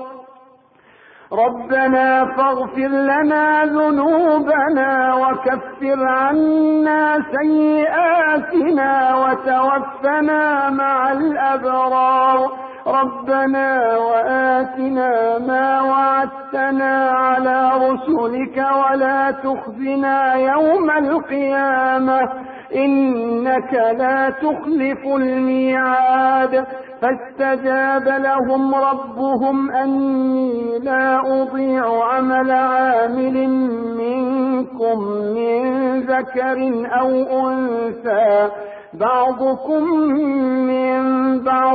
ربنا فاغفر لنا ذنوبنا وكفر عنا سيئاتنا وتوفنا مع الأبرار ربنا وآتنا ما وعدتنا على رسلك ولا تخزنا يوم القيامة إنك لا تخلف الميعاد فاستجاب لهم ربهم أني لا أضيع عمل عامل منكم من ذكر أو أنثى بعضكم من بعض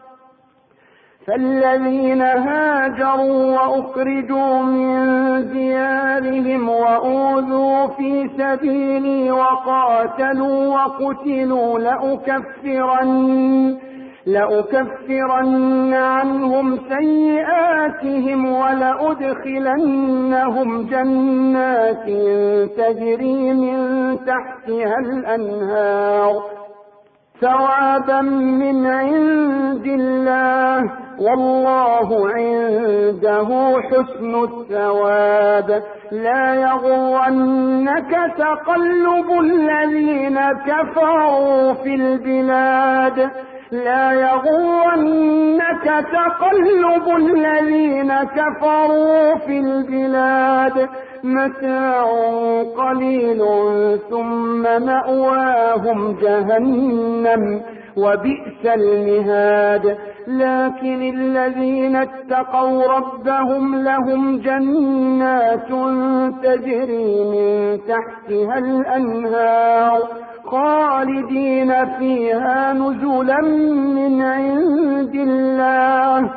فالذين هاجروا وأخرجوا من ديارهم وأوذوا في سبيلي وقاتلوا وقتلوا لأكفرن لأكفرن عنهم سيئاتهم ولأدخلنهم جنات تجري من تحتها الأنهار ثوابا من عند الله والله عنده حسن الثواب لا يغرنك تقلب الذين كفروا في البلاد لا يغرنك تقلب الذين كفروا في البلاد متاع قليل ثم مأواهم جهنم وبئس المهاد لكن الذين اتقوا ربهم لهم جنات تجري من تحتها الأنهار خالدين فيها نزلا من عند الله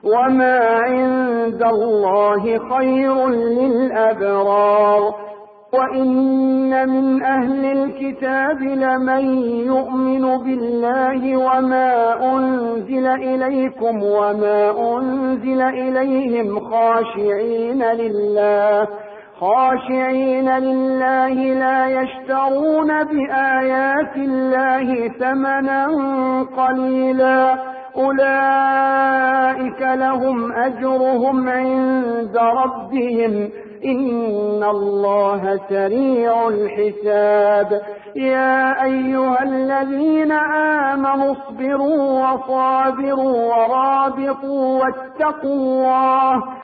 وما عند الله خير للأبرار وإن من أهل الكتاب لمن يؤمن بالله وما أنزل إليكم وما أنزل إليهم خاشعين لله خاشعين لله لا يشترون بآيات الله ثمنا قليلا أولئك لهم أجرهم عند ربهم إن الله سريع الحساب. يا أيها الذين آمنوا اصبروا وصابروا ورابطوا واتقوا الله